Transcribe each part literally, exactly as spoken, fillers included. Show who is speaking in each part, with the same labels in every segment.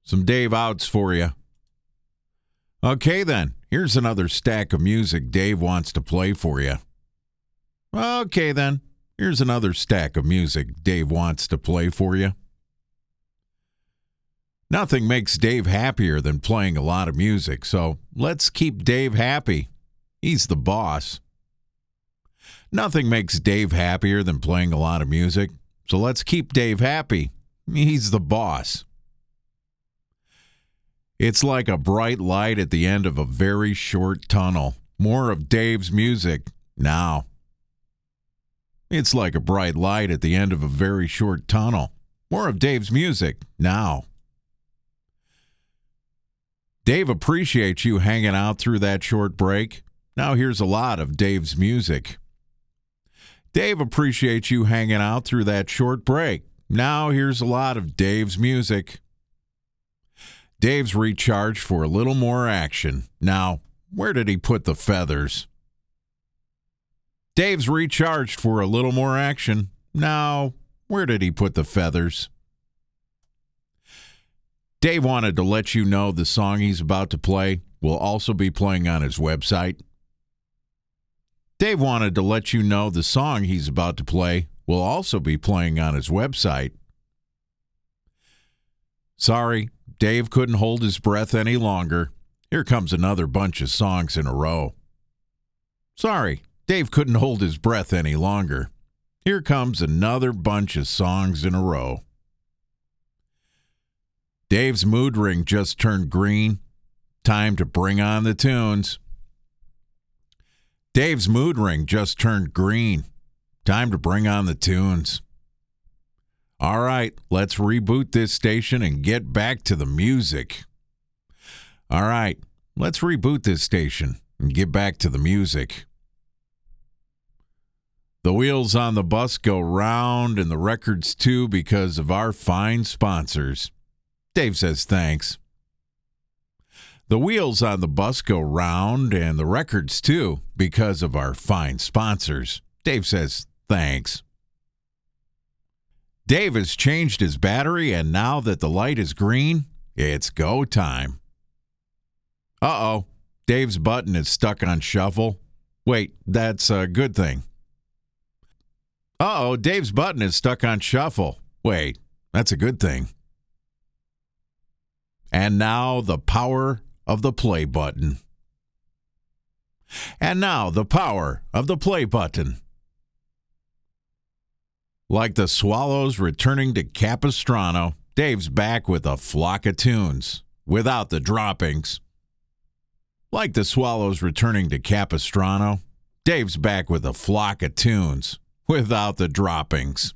Speaker 1: Some Dave outs for you. Okay, then. Here's another stack of music Dave wants to play for you. Okay, then. Here's another stack of music Dave wants to play for you. Nothing makes Dave happier than playing a lot of music, so let's keep Dave happy. He's the boss. Nothing makes Dave happier than playing a lot of music, so let's keep Dave happy. He's the boss. It's like a bright light at the end of a very short tunnel. More of Dave's music now. It's like a bright light at the end of a very short tunnel. More of Dave's music now. Dave appreciates you hanging out through that short break. Now here's a lot of Dave's music. Dave appreciates you hanging out through that short break. Now here's a lot of Dave's music. Dave's recharged for a little more action. Now, where did he put the feathers? Dave's recharged for a little more action. Now, where did he put the feathers? Dave wanted to let you know the song he's about to play will also be playing on his website. Dave wanted to let you know the song he's about to play will also be playing on his website. Sorry, Dave couldn't hold his breath any longer. Here comes another bunch of songs in a row. Sorry, Dave couldn't hold his breath any longer. Here comes another bunch of songs in a row. Dave's mood ring just turned green. Time to bring on the tunes. Dave's mood ring just turned green. Time to bring on the tunes. All right, let's reboot this station and get back to the music. All right, let's reboot this station and get back to the music. The wheels on the bus go round and the records too because of our fine sponsors. Dave says thanks. The wheels on the bus go round and the records too because of our fine sponsors. Dave says thanks. Dave has changed his battery, and now that the light is green, it's go time. Uh-oh, Dave's button is stuck on shuffle. Wait, that's a good thing. Uh-oh, Dave's button is stuck on shuffle. Wait, that's a good thing. And now the power of the play button. And now the power of the play button. Like the swallows returning to Capistrano, Dave's back with a flock of tunes, without the droppings. Like the swallows returning to Capistrano, Dave's back with a flock of tunes, without the droppings.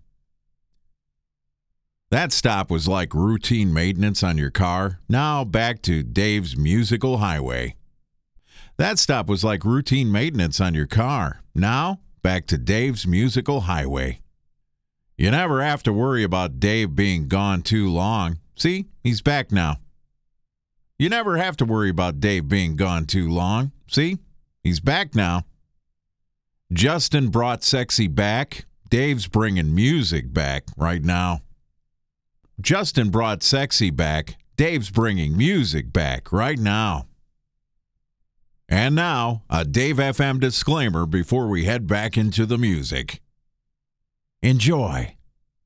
Speaker 1: That stop was like routine maintenance on your car. Now back to Dave's musical highway. That stop was like routine maintenance on your car. Now back to Dave's musical highway. You never have to worry about Dave being gone too long. See, he's back now. You never have to worry about Dave being gone too long. See, he's back now. Justin brought sexy back. Dave's bringing music back right now. Justin brought sexy back. Dave's bringing music back right now. And now, a Dave F M disclaimer before we head back into the music. Enjoy.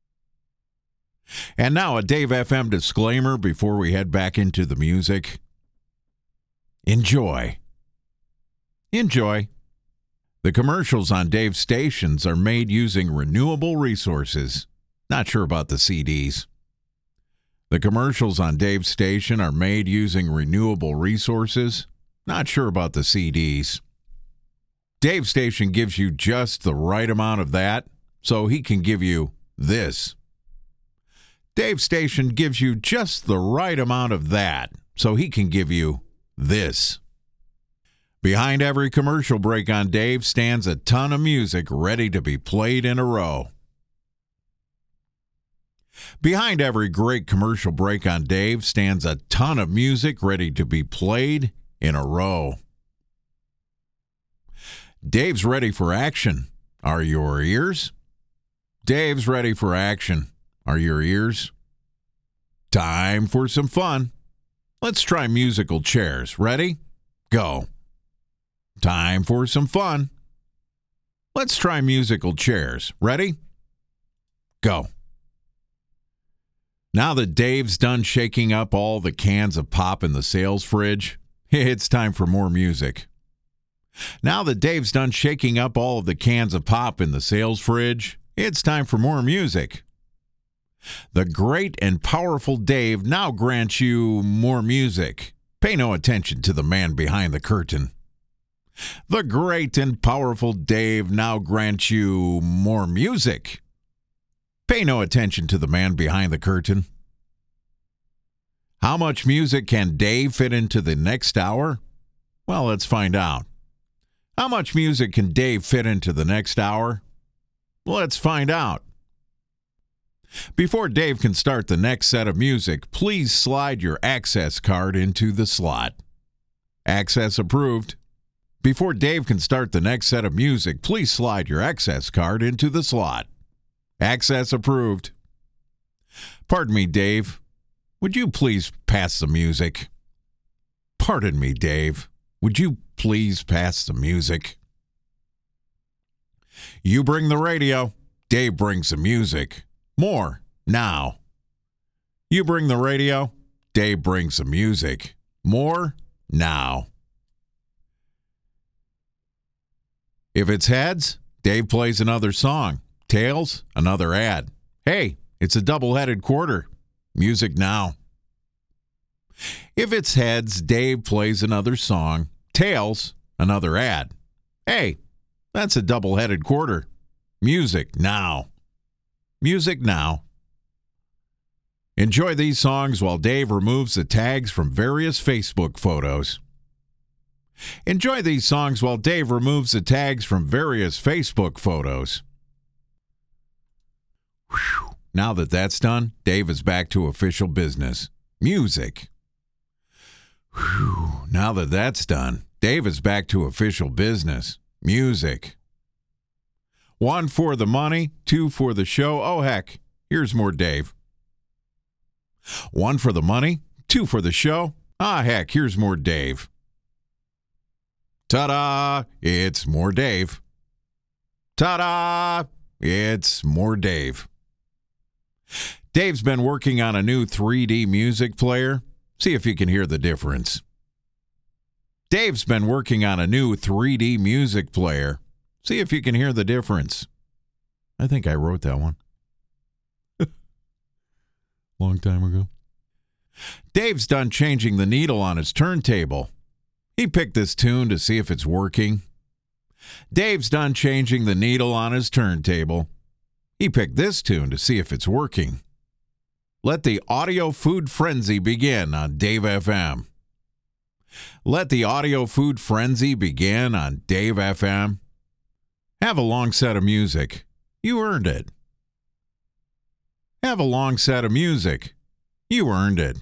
Speaker 1: And now a Dave F M disclaimer before we head back into the music. Enjoy. Enjoy. The commercials on Dave's stations are made using renewable resources. Not sure about the C Ds. The commercials on Dave's station are made using renewable resources. Not sure about the C Ds. Dave's station gives you just the right amount of that, so he can give you this. Dave's station gives you just the right amount of that, so he can give you this. Behind every commercial break on Dave stands a ton of music ready to be played in a row. Behind every great commercial break on Dave stands a ton of music ready to be played in a row. Dave's ready for action. Are your ears? Dave's ready for action. Are your ears? Time for some fun. Let's try musical chairs. Ready? Go. Time for some fun. Let's try musical chairs. Ready? Go. Now that Dave's done shaking up all the cans of pop in the sales fridge, it's time for more music. Now that Dave's done shaking up all of the cans of pop in the sales fridge, it's time for more music. The great and powerful Dave now grants you more music. Pay no attention to the man behind the curtain. The great and powerful Dave now grants you more music. Pay no attention to the man behind the curtain. How much music can Dave fit into the next hour? Well, let's find out. How much music can Dave fit into the next hour? Let's find out. Before Dave can start the next set of music, please slide your access card into the slot. Access approved. Before Dave can start the next set of music, please slide your access card into the slot. Access approved. Pardon me, Dave. Would you please pass the music? Pardon me, Dave. Would you please pass the music? You bring the radio. Dave brings the music. More now. You bring the radio. Dave brings the music. More now. If it's heads, Dave plays another song. Tails, another ad. Hey, it's a double-headed quarter. Music now. If it's heads, Dave plays another song. Tails, another ad. Hey, that's a double-headed quarter. Music now. Music now. Enjoy these songs while Dave removes the tags from various Facebook photos. Enjoy these songs while Dave removes the tags from various Facebook photos. Whew. Now that that's done, Dave is back to official business. Music. Whew. Now that that's done, Dave is back to official business. Music. One for the money, two for the show. Oh, heck, here's more Dave. One for the money, two for the show. Ah, heck, here's more Dave. Ta-da! It's more Dave. Ta-da! It's more Dave. Dave's been working on a new three D music player. See if you can hear the difference. Dave's been working on a new three D music player. See if you can hear the difference. I think I wrote that one. Long time ago. Dave's done changing the needle on his turntable. He picked this tune to see if it's working. Dave's done changing the needle on his turntable. He picked this tune to see if it's working. Let the audio food frenzy begin on Dave F M. Let the audio food frenzy begin on Dave F M. Have a long set of music. You earned it. Have a long set of music. You earned it.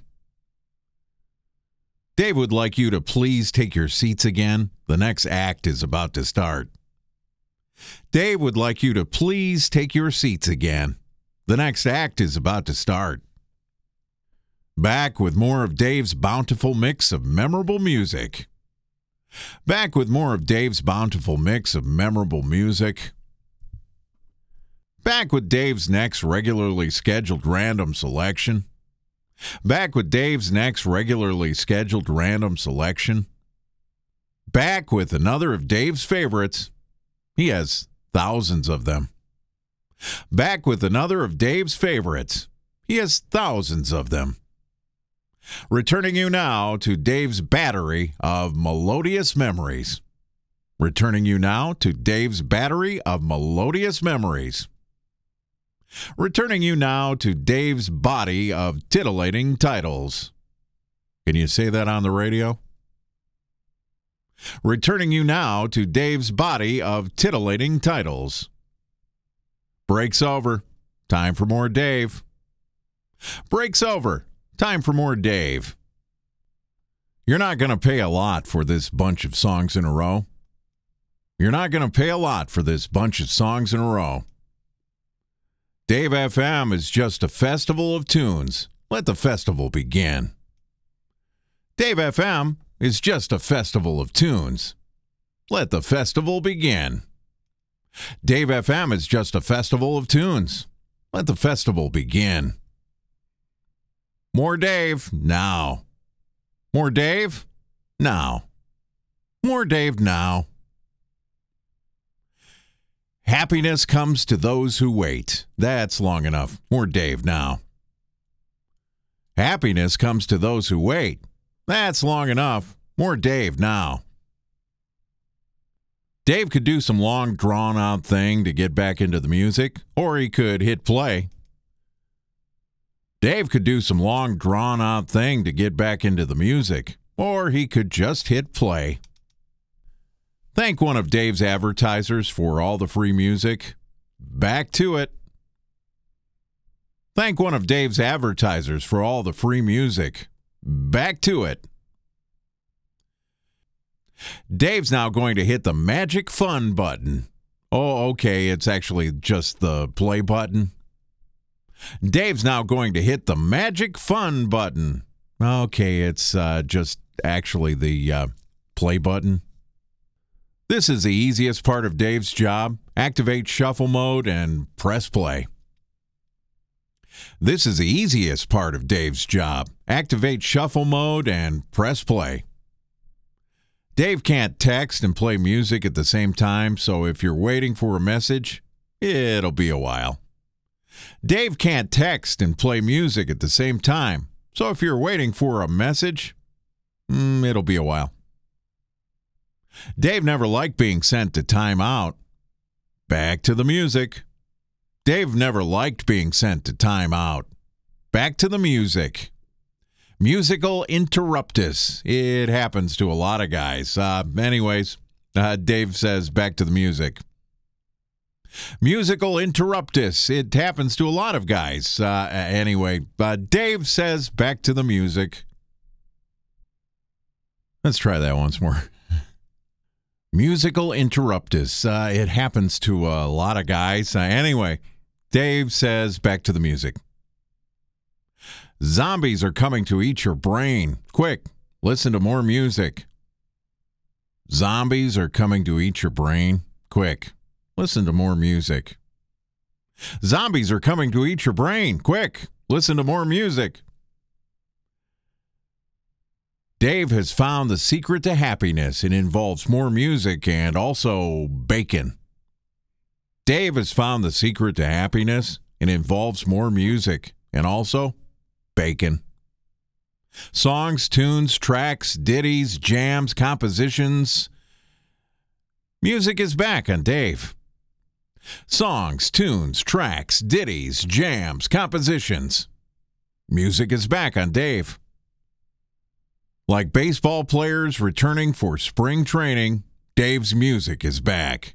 Speaker 1: Dave would like you to please take your seats again. The next act is about to start. Dave would like you to please take your seats again. The next act is about to start. Back with more of Dave's bountiful mix of memorable music. Back with more of Dave's bountiful mix of memorable music. Back with Dave's next regularly scheduled random selection. Back with Dave's next regularly scheduled random selection. Back with another of Dave's favorites. He has thousands of them. Back with another of Dave's favorites. He has thousands of them. Returning you now to Dave's battery of melodious memories. Returning you now to Dave's battery of melodious memories. Returning you now to Dave's body of titillating titles. Can you say that on the radio? Returning you now to Dave's body of titillating titles. Break's over. Time for more Dave. Break's over. Time for more Dave. You're not going to pay a lot for this bunch of songs in a row. You're not going to pay a lot for this bunch of songs in a row. Dave F M is just a festival of tunes Let the festival begin. Dave F M is just a festival of tunes. Let the festival begin. Dave F M is just a festival of tunes. Let the festival begin. More Dave now. More Dave now. More Dave now. Happiness comes to those who wait. That's long enough. More Dave now. Happiness comes to those who wait. That's long enough. More Dave now. Dave could do some long, drawn-out thing to get back into the music, or he could hit play. Dave could do some long, drawn-out thing to get back into the music, or he could just hit play. Thank one of Dave's advertisers for all the free music. Back to it. Thank one of Dave's advertisers for all the free music. Back to it. Dave's now going to hit the magic fun button. Oh, okay, it's actually just the play button. Dave's now going to hit the magic fun button. Okay, it's uh, just actually the uh, play button. This is the easiest part of Dave's job. Activate shuffle mode and press play. This is the easiest part of Dave's job. Activate shuffle mode and press play. Dave can't text and play music at the same time, so if you're waiting for a message, it'll be a while. Dave can't text and play music at the same time, so if you're waiting for a message, mm, it'll be a while. Dave never liked being sent to timeout. Back to the music. Dave never liked being sent to timeout. Back to the music. Musical interruptus. It happens to a lot of guys. Uh, anyways, uh, Dave says back to the music. Musical interruptus. It happens to a lot of guys. Uh, anyway, uh, Dave says back to the music. Let's try that once more. Musical interruptus. Uh, it happens to a lot of guys. Uh, anyway, Dave says back to the music. Zombies are coming to eat your brain. Quick, listen to more music. Zombies are coming to eat your brain. Quick, listen to more music. Zombies are coming to eat your brain. Quick, listen to more music. Dave has found the secret to happiness. It involves more music and also bacon. Dave has found the secret to happiness. It involves more music and also bacon. Songs, tunes, tracks, ditties, jams, compositions. Music is back on Dave. Songs, tunes, tracks, ditties, jams, compositions. Music is back on Dave. Like baseball players returning for spring training, Dave's music is back.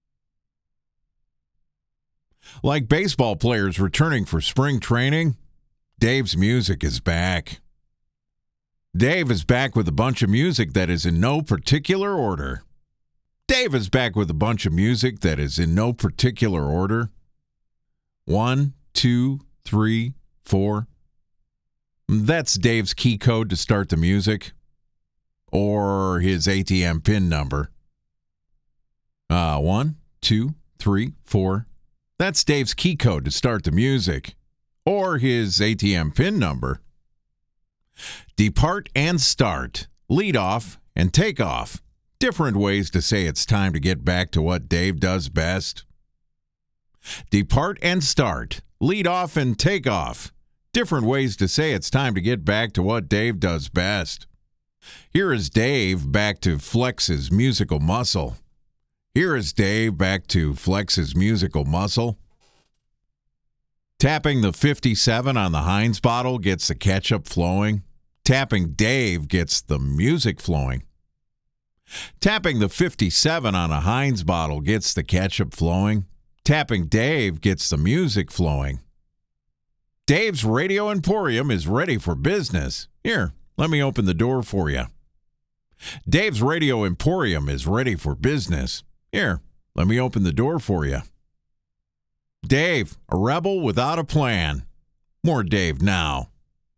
Speaker 1: Like baseball players returning for spring training, Dave's music is back. Dave is back with a bunch of music that is in no particular order. Dave is back with a bunch of music that is in no particular order. One, two, three, four. That's Dave's key code to start the music. Or his A T M PIN number. Uh, one, two, three, four. That's Dave's key code to start the music. Or his A T M PIN number. Depart and start. Lead off and take off. Different ways to say it's time to get back to what Dave does best. Depart and start. Lead off and take off. Different ways to say it's time to get back to what Dave does best. Here is Dave back to flex his musical muscle. Here is Dave back to flex his musical muscle. Tapping the fifty-seven on the Heinz bottle gets the ketchup flowing. Tapping Dave gets the music flowing. Tapping the fifty-seven on a Heinz bottle gets the ketchup flowing. Tapping Dave gets the music flowing. Dave's Radio Emporium is ready for business. Here, let me open the door for you. Dave's Radio Emporium is ready for business. Here, let me open the door for you. Dave, a rebel without a plan. More Dave now.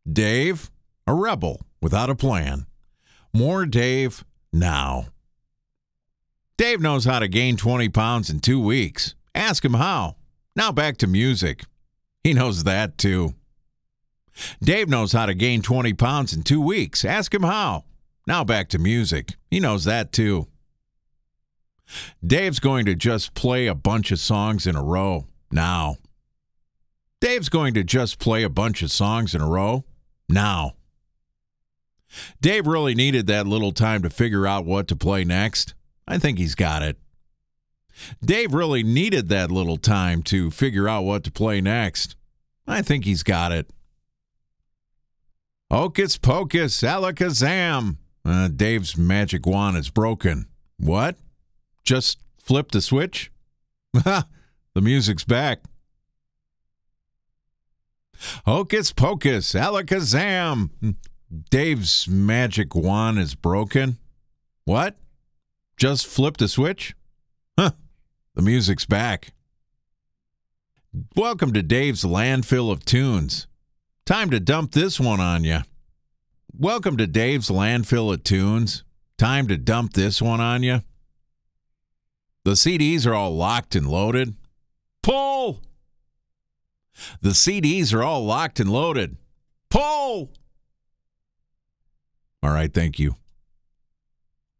Speaker 1: Dave, a rebel without a plan. More Dave now. Dave knows how to gain twenty pounds in two weeks. Ask him how. Now back to music. He knows that too. Dave knows how to gain twenty pounds in two weeks. Ask him how. Now back to music. He knows that too. Dave's going to just play a bunch of songs in a row now. Dave's going to just play a bunch of songs in a row now. Dave really needed that little time to figure out what to play next. I think he's got it. Dave really needed that little time to figure out what to play next. I think he's got it. Hocus pocus, alakazam. Uh, Dave's magic wand is broken. What? Just flip the switch? Ha! The music's back. Hocus pocus, alakazam. Dave's magic wand is broken. What? Just flip the switch? Huh. The music's back. Welcome to Dave's Landfill of Tunes. Time to dump this one on ya. Welcome to Dave's Landfill of Tunes. Time to dump this one on ya. The C Ds are all locked and loaded. Pull! The C Ds are all locked and loaded. Pull! All right, thank you.